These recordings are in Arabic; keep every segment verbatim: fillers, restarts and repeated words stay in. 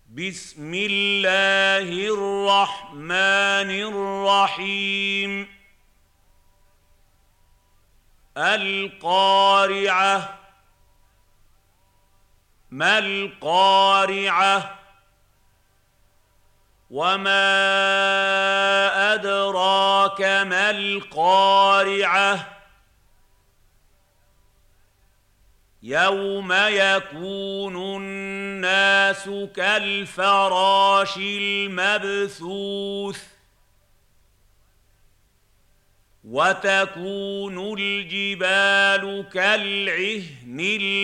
بسم الله الرحمن الرحيم القارعة. ما القارعة؟ وما أدراك ما القارعة؟ يوم يكون الناس كالفراش المبثوث وتكون الجبال كالعهن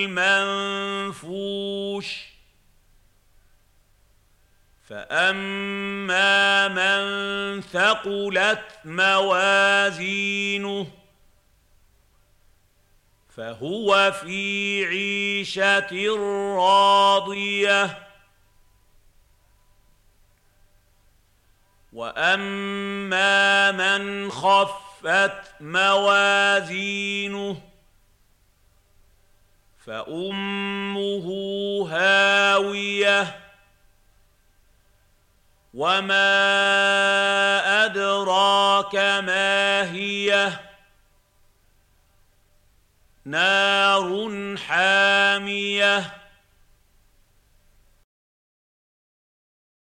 المنفوش فأما من ثقلت موازينه فهو في عيشة راضية وأما من خفت موازينه فأمه هاوية وما أدراك ما هي نار حامية